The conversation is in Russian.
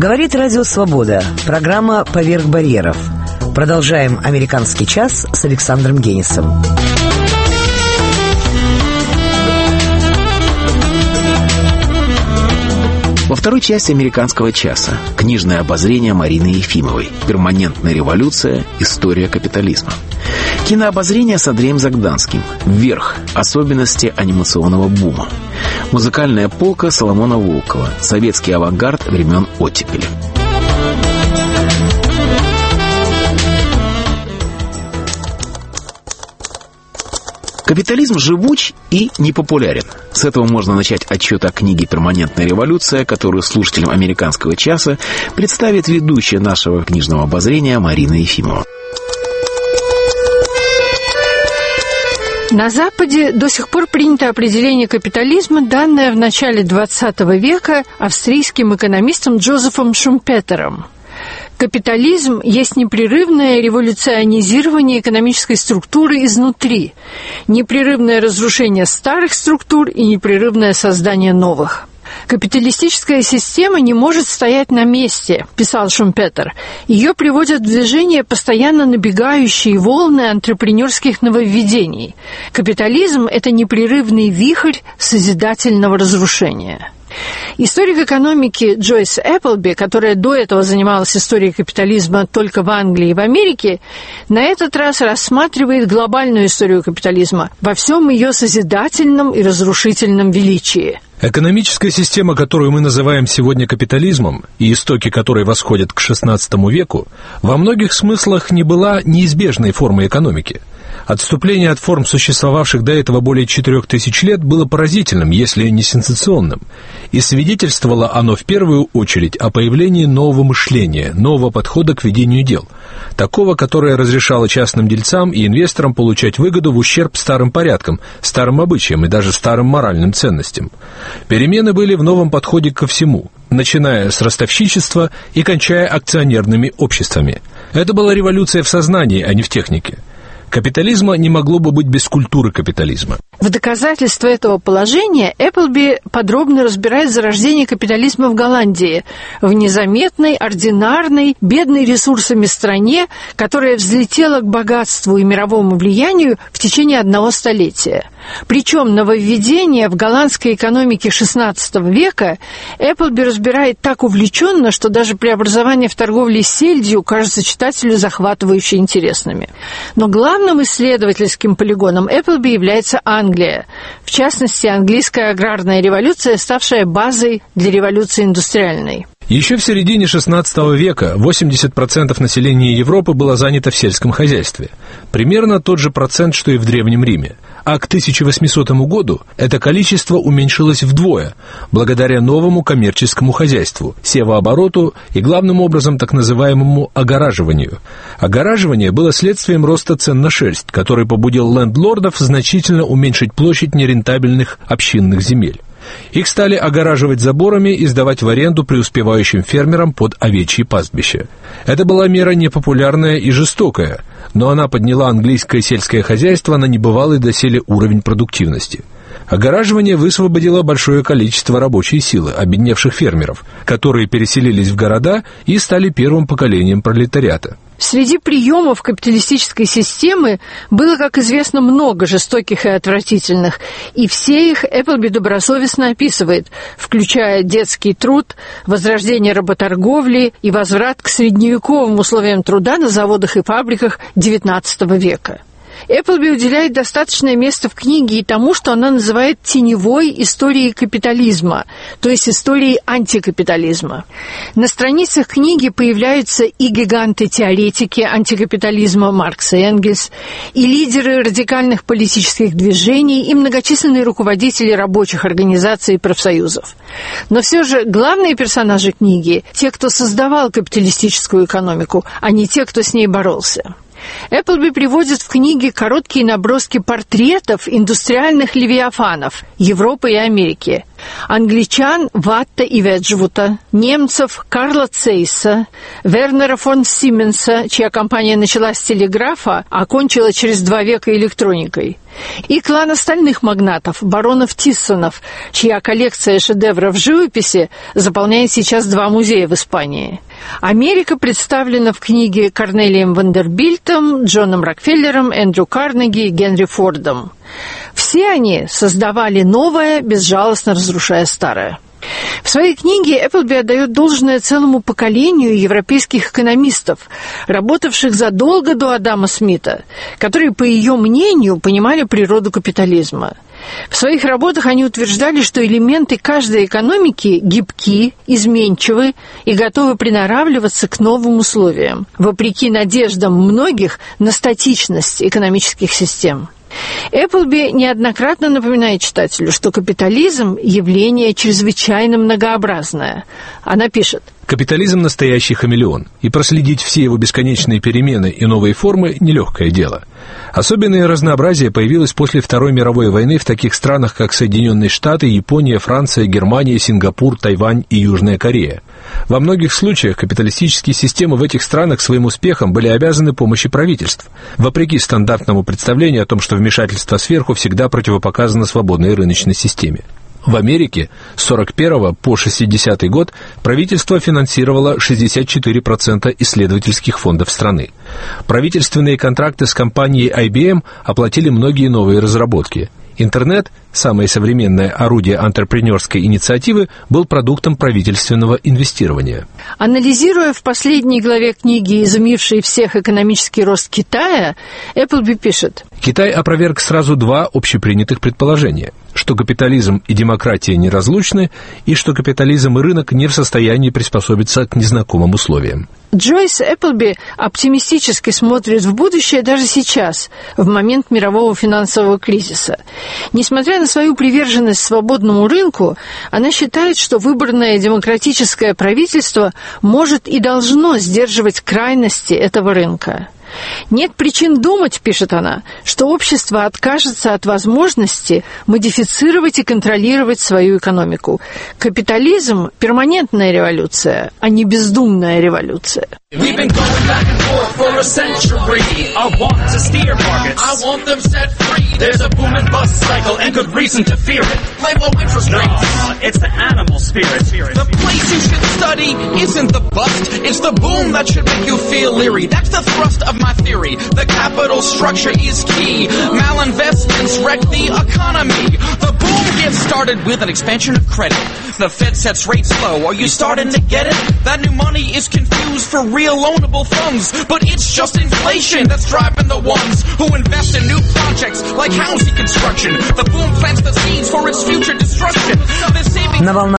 Говорит Радио Свобода. Программа «Поверх барьеров». Продолжаем «Американский час» с Александром Генисом. Во второй части «Американского часа» книжное обозрение Марины Ефимовой «Перманентная революция. История капитализма». Кинообозрение с Андреем Загданским «Вверх. Особенности анимационного бума». Музыкальная полка Соломона Волкова «Советский авангард времен оттепели». Капитализм живуч и непопулярен. С этого можно начать отчет о книге «Перманентная революция», которую слушателям «Американского часа» представит ведущая нашего книжного обозрения Марина Ефимова. На Западе до сих пор принято определение капитализма, данное в начале XX века австрийским экономистом Джозефом Шумпетером. Капитализм есть непрерывное революционизирование экономической структуры изнутри, непрерывное разрушение старых структур и непрерывное создание новых. «Капиталистическая система не может стоять на месте», – писал Шумпетер. «Ее приводят в движение постоянно набегающие волны антрепренерских нововведений. Капитализм – это непрерывный вихрь созидательного разрушения». Историк экономики Джойс Эпплби, которая до этого занималась историей капитализма только в Англии и в Америке, на этот раз рассматривает глобальную историю капитализма во всем ее созидательном и разрушительном величии. Экономическая система, которую мы называем сегодня капитализмом, и истоки которой восходят к XVI веку, во многих смыслах не была неизбежной формой экономики. Отступление от форм, существовавших до этого более 4000 лет, было поразительным, если не сенсационным, и свидетельствовало оно в первую очередь о появлении нового мышления, нового подхода к ведению дел, такого, которое разрешало частным дельцам и инвесторам получать выгоду в ущерб старым порядкам, старым обычаям и даже старым моральным ценностям. Перемены были в новом подходе ко всему, начиная с ростовщичества и кончая акционерными обществами. Это была революция в сознании, а не в технике. Капитализма не могло бы быть без культуры капитализма. В доказательство этого положения Эпплби подробно разбирает зарождение капитализма в Голландии, в незаметной, ординарной, бедной ресурсами стране, которая взлетела к богатству и мировому влиянию в течение 1 столетия. Причем нововведения в голландской экономике XVI века Эпплби разбирает так увлеченно, что даже преобразования в торговле сельдью кажутся читателю захватывающе интересными. Но главным исследовательским полигоном Эпплби является Англия, в частности, английская аграрная революция, ставшая базой для революции индустриальной. Еще в середине XVI века 80% населения Европы было занято в сельском хозяйстве. Примерно тот же процент, что и в Древнем Риме. А к 1800 году это количество уменьшилось вдвое, благодаря новому коммерческому хозяйству, севообороту и, главным образом, так называемому огораживанию. Огораживание было следствием роста цен на шерсть, который побудил лендлордов значительно уменьшить площадь нерентабельных общинных земель. Их стали огораживать заборами и сдавать в аренду преуспевающим фермерам под овечьи пастбища. Это была мера непопулярная и жестокая, но она подняла английское сельское хозяйство на небывалый доселе уровень продуктивности. Огораживание высвободило большое количество рабочей силы, обедневших фермеров, которые переселились в города и стали первым поколением пролетариата. Среди приемов капиталистической системы было, как известно, много жестоких и отвратительных, и все их Эпплби добросовестно описывает, включая детский труд, возрождение работорговли и возврат к средневековым условиям труда на заводах и фабриках XIX века. Эпплби уделяет достаточное место в книге и тому, что она называет теневой историей капитализма, то есть историей антикапитализма. На страницах книги появляются и гиганты-теоретики антикапитализма Маркс и Энгельс, и лидеры радикальных политических движений, и многочисленные руководители рабочих организаций и профсоюзов. Но все же главные персонажи книги – те, кто создавал капиталистическую экономику, а не те, кто с ней боролся. Эпплби приводит в книге короткие наброски портретов индустриальных левиафанов Европы и Америки. Англичан Ватта и Веджвута, немцев Карла Цейса, Вернера фон Сименса, чья компания началась с телеграфа, а кончила через 2 века электроникой, и клан остальных магнатов, баронов Тиссонов, чья коллекция шедевров живописи заполняет сейчас 2 музея в Испании. Америка представлена в книге Корнелием Вандербильтом, Джоном Рокфеллером, Эндрю Карнеги и Генри Фордом. Все они создавали новое, безжалостно разрушая старое. В своей книге Эпплби отдает должное целому поколению европейских экономистов, работавших задолго до Адама Смита, которые, по ее мнению, понимали природу капитализма. В своих работах они утверждали, что элементы каждой экономики гибки, изменчивы и готовы приноравливаться к новым условиям, вопреки надеждам многих на статичность экономических систем. Эпплби неоднократно напоминает читателю, что капитализм – явление чрезвычайно многообразное. Она пишет: «Капитализм – настоящий хамелеон, и проследить все его бесконечные перемены и новые формы – нелегкое дело. Особенное разнообразие появилось после Второй мировой войны в таких странах, как Соединенные Штаты, Япония, Франция, Германия, Сингапур, Тайвань и Южная Корея. Во многих случаях капиталистические системы в этих странах своим успехом были обязаны помощи правительств, вопреки стандартному представлению о том, что вмешательство сверху всегда противопоказано свободной рыночной системе. В Америке с 1941 по 1960 год правительство финансировало 64% исследовательских фондов страны. Правительственные контракты с компанией IBM оплатили многие новые разработки. Интернет, самое современное орудие антрепренерской инициативы, был продуктом правительственного инвестирования. Анализируя в последней главе книги изумивший всех экономический рост Китая, Эпплби пишет: Китай опроверг сразу 2 общепринятых предположения, что капитализм и демократия неразлучны, и что капитализм и рынок не в состоянии приспособиться к незнакомым условиям. Джойс Эпплби оптимистически смотрит в будущее даже сейчас, в момент мирового финансового кризиса. Несмотря на свою приверженность свободному рынку, она считает, что выбранное демократическое правительство может и должно сдерживать крайности этого рынка. «Нет причин думать, — пишет она, — что общество откажется от возможности модифицировать и контролировать свою экономику. Капитализм – перманентная революция, а не бездумная революция». We've been going back and forth for a century. I want to steer markets. I want them set free. There's a boom and bust cycle and good reason to fear it. Like low interest rates. It's the animal spirit. The place you should study isn't the bust. It's the boom that should make you feel leery. That's the thrust of my theory. The capital structure is key. Malinvestments wreck the economy. The boom gets started with an expansion of credit. The Fed sets rates low. Are you starting to get it? That new money is confused for real loanable funds, but it's just inflation that's driving the ones who invest in new projects like housing construction. The boom plants the seeds for its future destruction.